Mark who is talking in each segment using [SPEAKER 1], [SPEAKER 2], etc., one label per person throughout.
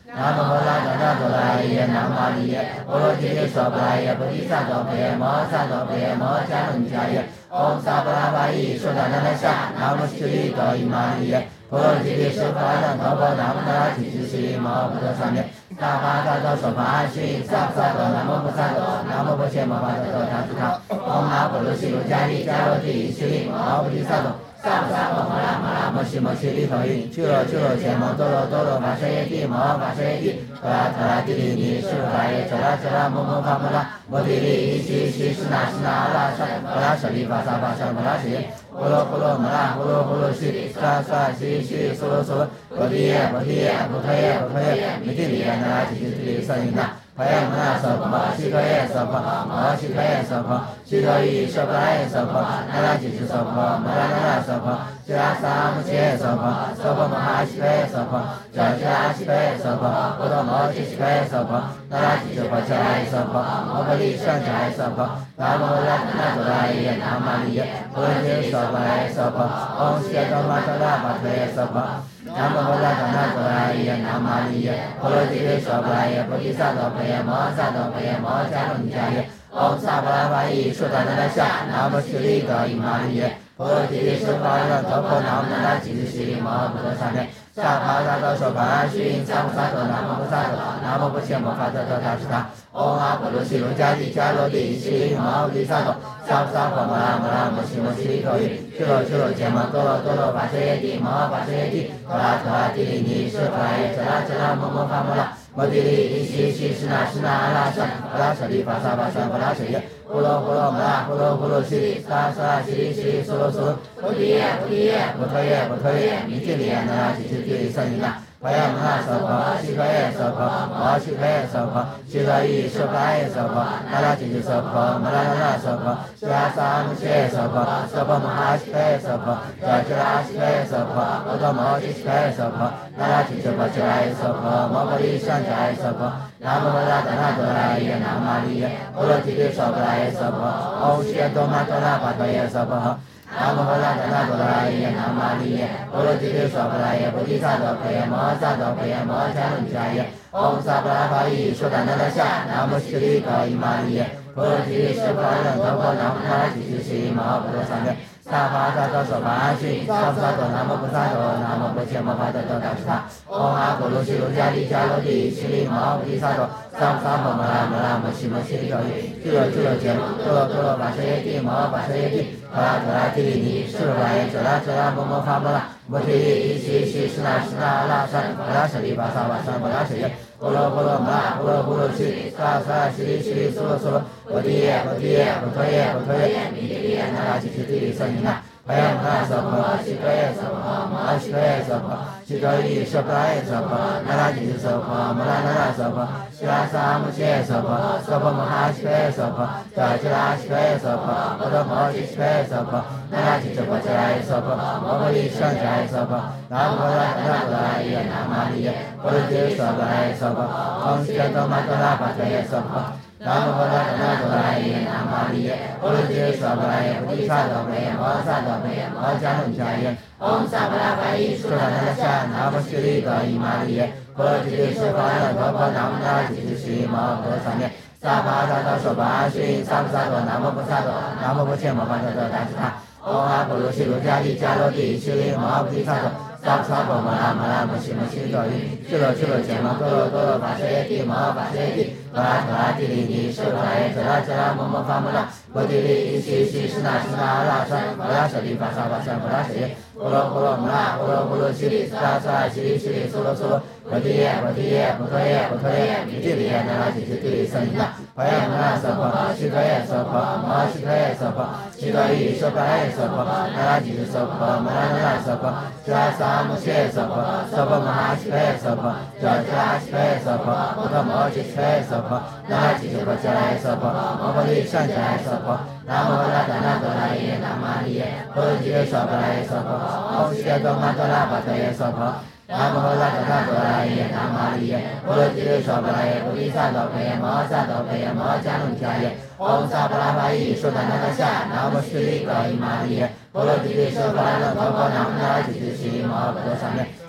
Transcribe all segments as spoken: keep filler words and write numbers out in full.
[SPEAKER 1] 南无婆萨多多罗耶，南无玛利耶，波罗揭谛娑婆拉耶，菩提萨埵婆耶，摩萨埵婆耶，摩迦伦迦耶，唵萨婆拉巴依说达那那夏，南无悉利多伊玛利耶，波罗揭谛说法那陀婆南无那拉提提悉摩诃萨三面。萨巴萨多说法须萨萨多南无菩萨多南无婆伽摩法多他斯他唵那婆罗悉卢迦利迦罗帝悉利摩菩提萨埵萨婆萨婆摩拉摩拉摩悉摩悉利陀夷俱罗俱罗羯摩多罗多罗跋舍耶帝摩跋舍耶帝陀拉陀拉帝利尼释法耶遮拉遮拉摩摩法摩拉摩帝利伊悉悉释那释那阿拉萨摩拉舍利法萨法萨摩拉舍耶波罗波罗摩拉波罗波罗悉萨萨悉悉娑罗娑罗波提耶波提耶波陀耶波陀耶弥帝利耶那拉提提提萨因那婆耶摩那娑婆悉陀耶娑婆摩悉陀耶娑婆悉陀夷娑婆拉耶娑婆那拉提提娑婆摩拉那拉娑婆悉拉萨摩切娑婆娑婆摩哈悉陀耶娑婆悉拉悉陀耶娑婆波罗摩悉悉陀耶娑婆那拉提提婆伽拉耶娑婆摩婆利上伽耶娑婆南无拉那多拉耶南无玛利耶波罗揭谛娑婆拉耶娑婆唵悉多玛多拉巴陀耶娑婆南无婆萨多那多拉耶南无玛利耶波罗揭谛娑婆拉耶菩提萨埵婆耶摩萨埵婆耶摩迦伦迦耶唵萨婆拉巴依说达那那夏南无悉利多伊玛利耶波罗揭谛说法那陀婆南无那拉提提悉利摩诃萨三面萨巴萨多说法须萨婆萨多南无菩萨多南无婆伽摩法多他斯他唵阿婆罗悉卢迦利迦罗帝悉利摩菩提萨埵萨婆萨婆摩拉摩拉摩悉摩悉利陀夷俱罗俱罗羯摩多罗多罗跋舍耶帝摩跋舍耶帝陀拉陀拉帝利尼释法耶遮拉遮拉摩摩法摩拉摩帝利伊悉悉释那释那阿拉萨摩拉舍利法萨法萨摩拉舍耶波罗波罗摩拉波罗波罗悉利萨萨悉利悉利娑罗娑罗波提耶波提耶波陀耶波陀耶弥帝利耶那拉提提提萨因那婆耶摩那娑婆悉陀耶娑婆摩悉陀耶娑婆悉陀夷娑婆拉耶娑婆那拉提提娑婆摩拉那拉娑婆悉拉萨摩切娑婆娑婆摩哈悉陀耶娑婆悉拉悉陀耶娑婆波罗摩悉悉陀耶娑婆那拉提提婆伽拉耶娑婆摩婆利上伽耶娑婆南无婆萨多那多拉耶南无玛利耶波罗揭谛娑婆拉耶娑婆唵悉多玛多拉巴陀耶娑婆南无婆萨多那多拉耶南无玛利耶波罗揭谛娑婆拉耶菩提萨埵婆耶摩萨埵婆耶摩迦伦迦耶唵萨婆拉巴依说达那那夏南无悉利多伊玛利耶波罗揭谛说法那陀婆南无那拉提提悉摩诃萨三面萨巴萨多说法须萨婆萨多南无菩萨多南无婆伽摩法多他斯他唵阿婆罗悉卢迦利迦罗帝悉利摩菩提萨埵萨婆萨婆摩拉摩拉摩悉摩悉利陀夷俱罗俱罗羯摩多罗多罗跋舍耶帝摩跋舍耶帝陀拉陀拉帝利尼释法耶遮拉遮拉摩摩法摩拉摩提利伊悉悉释那释那阿拉萨摩拉舍利法萨法萨摩拉舍耶波罗波罗摩拉波罗波罗悉萨萨悉利悉利娑罗娑罗波提耶波提耶波陀耶波陀耶弥帝利耶那拉提提提萨因那婆耶摩那娑婆悉陀耶娑婆摩悉陀耶娑婆悉陀夷娑婆拉耶娑婆那拉提提娑婆摩拉那拉娑婆悉拉萨摩切娑婆娑婆摩哈悉陀耶娑婆悉拉悉陀耶娑婆波罗摩悉悉陀耶娑婆那拉提提婆伽拉耶娑婆摩婆利上伽耶娑婆南无婆萨多那多拉耶南无玛利耶波罗揭谛娑婆拉耶娑婆唵悉多玛多拉巴陀耶娑婆南无婆萨多那多拉耶南无玛利耶波罗揭谛娑婆拉耶菩提萨埵婆耶摩萨埵婆耶摩迦伦迦耶唵萨婆拉巴依说达那那夏南无悉利多伊玛利耶波罗揭谛说法那陀婆南无那拉提提悉摩诃萨三面萨巴萨多说法须萨婆萨多南无菩萨多南无婆伽摩法多他斯他唵阿婆罗悉卢迦利迦罗帝悉利摩菩提萨埵萨婆萨婆摩拉摩拉摩悉摩悉利陀夷俱罗俱罗羯摩多罗多罗跋舍耶帝摩跋舍耶帝陀拉陀拉帝利尼释法耶遮拉遮拉摩摩法摩拉摩提利伊悉悉释那释那阿拉萨摩拉舍利法萨法萨摩拉舍耶波罗波罗摩拉波罗波罗悉萨萨悉利悉利娑罗娑罗波提耶波提耶波陀耶波陀耶弥帝利耶那拉提提提萨因那婆耶摩那娑婆悉陀耶娑婆摩悉陀耶娑婆悉陀夷娑婆拉耶娑婆那拉提提娑婆摩拉那拉娑婆悉拉萨摩切娑婆娑婆摩哈悉陀耶娑婆悉拉悉陀耶娑婆波罗摩悉悉陀耶娑婆那拉提提婆伽拉耶娑婆摩婆利上伽耶娑婆南无婆萨多那多拉耶南无玛利耶波罗揭谛娑婆拉耶娑婆唵悉多玛多拉巴陀耶娑婆南无婆萨多那多拉耶南无玛利耶波罗揭谛娑婆拉耶菩提萨埵婆耶摩萨埵婆耶摩迦伦迦耶唵萨婆拉巴依说达那那夏南无悉利多伊玛利耶波罗揭谛说法那陀婆南无那拉提提悉摩诃萨三面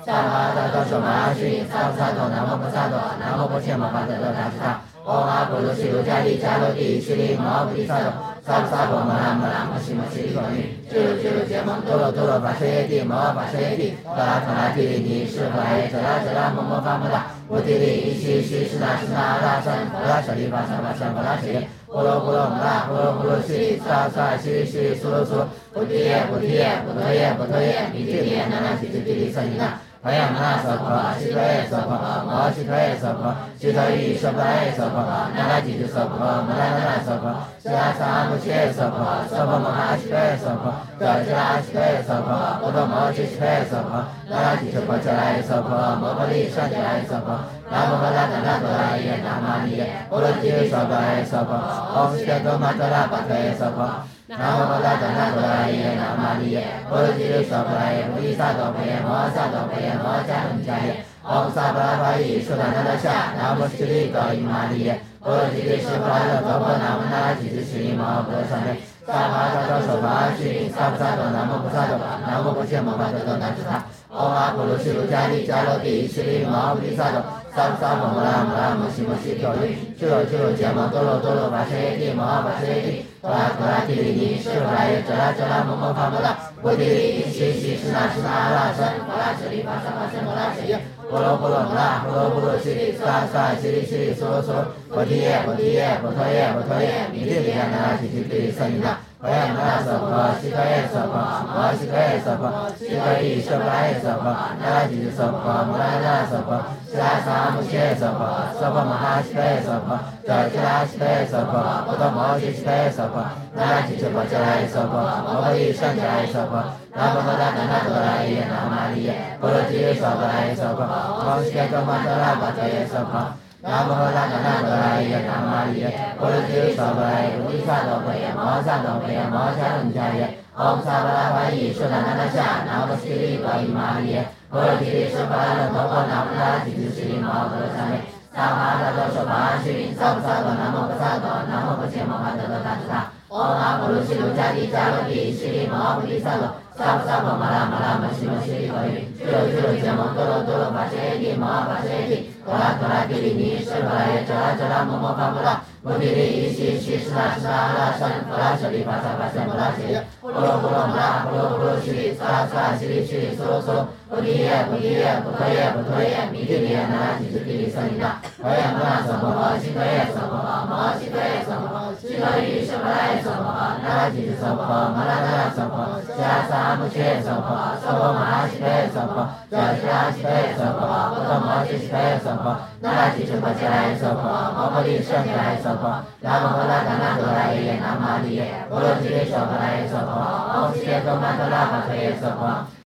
[SPEAKER 1] 萨玛达多说玛须萨菩萨多南无菩萨多南无波切摩诃萨多达斯塔。唵阿婆罗西罗迦利迦罗帝悉利摩菩提萨埵萨婆萨婆摩拉摩拉摩西摩西利口尼俱卢俱卢羯蒙多罗多罗跋舍耶帝摩诃跋舍耶帝多拉多拉提利尼释佛耶遮拉遮拉摩摩发摩达菩提利依悉悉释那释那阿拉僧佛拉舍利法萨法僧佛拉舍耶波罗波罗摩拉波罗波罗悉萨萨悉悉苏罗苏菩提耶菩提耶菩提耶菩提耶弥提利耶那那提提提利僧尼那พยามนาสัพพะชิตเอสัพพะมหาชิตเอสัพพะชิตอิสัพพะเอสัพพะนาราจิตสัพพะมรณะสัพพะชาสามุเชสัพพะสัพพะมหาชิตเอสัพพะจาจาชิตเอสัพพะอุตมะชิตเอสัพพะนาราจิตสัพพะจาเอสัพพะมะปริสัจเอสัพพะนาโมพะละตนะตระเยนามานิเยโอรจิสัพพะเอสัพพะองค์เสตมัตตระปัตเตสัพพะนาโมพะละตนะตระเยนามานิเยโอรจิสัพพะเอปุริสัตโตเปยมะสัตโตเปยมะจานุจายองค์สัพพะภะอิสุตนะนะชะนาโมสิริโตอิมานิเยโอรจิสัพพะโลโตปะนามานาจิตสิริมะโพสัมเม萨玛达多说玛须萨菩萨多南无菩萨多南无波切摩诃萨多南无他。唵阿婆罗西罗迦利迦罗帝悉利摩菩提萨埵萨菩萨婆摩拉摩拉摩西摩西口尼俱卢俱卢羯蒙多罗多罗跋舍耶帝摩诃跋舍耶帝多拉多拉提利尼释佛耶遮拉遮拉摩摩发摩达菩提利依悉悉释那释那阿拉僧佛拉舍利法萨法僧摩拉舍耶波罗波罗摩拉波罗波罗悉利萨萨悉利悉利娑罗娑罗菩提耶菩提耶菩提耶菩提耶弥提利耶那那提提提利僧尼那พยามนาสัพพะชิตเอสัพพะมหาชิตเอสัพพะชิตอิสัพพะเอสัพพะนาราจิตสัพพะมรณะสัพพะชาสามุเชสัพพะสัพพะมหาชิตเอสัพพะจาจาชิตเอสัพพะอุตมะชิตเอสัพพะนาราจิตสัพพะจาเอสัพพะมะปริสัจเอสัพพะนาโมพะละตนะตระเยนามานิเยโอรจิสัพพะเอสัพพะองค์เสตมัตตระปัตเตสัพพะนาโมพะละตนะตระเยนามานิเยโอรจิสัพพะเอปุริสัตโตเปยมะสัตโตเปยมะจานุจายองค์สัพพะภะอิสุตนะนะชะนาโมสิริโตอิมานิเยโอรจิสัพพะโลโตปะนามานาจิตสิริมะโพสัมเม萨玛达多说玛须萨菩萨多南无菩萨多南无波切摩诃萨多达斯塔。唵阿婆罗西罗迦利迦罗帝悉利摩菩提萨埵萨菩萨婆摩拉摩拉摩西摩西利口尼俱卢俱卢羯蒙多罗多罗跋舍耶帝摩诃跋舍耶帝多拉多拉提利尼释佛耶遮拉遮拉摩摩发摩达菩提利依悉悉释那释那阿拉僧佛拉舍利法萨法僧摩拉舍耶波罗波罗摩拉波罗波罗悉利萨萨悉利悉利娑罗娑罗菩提耶菩提耶菩提耶菩提耶弥提利耶那那提提提利僧尼那พยามนาสัพพะชิตเอสัพพะมหาชิตเอสัพพะชิตอิสัพพะเอสัพพะนาราจิตสัพพะมรณะสัพพะชาสามุเชสัพพะสัพพะมหาชิตเอสัพพะจาจาชิตเอสัพพะอุตมะชิตเอสัพพะนาราจิตสัพพะจาเอสัพพะมะปริสัจเอสัพพะนาโมพะละตนะตระเยนามานิเยโอรจิสัพพะเอสัพพะองค์เสตมัตตระปัตเตสัพพะ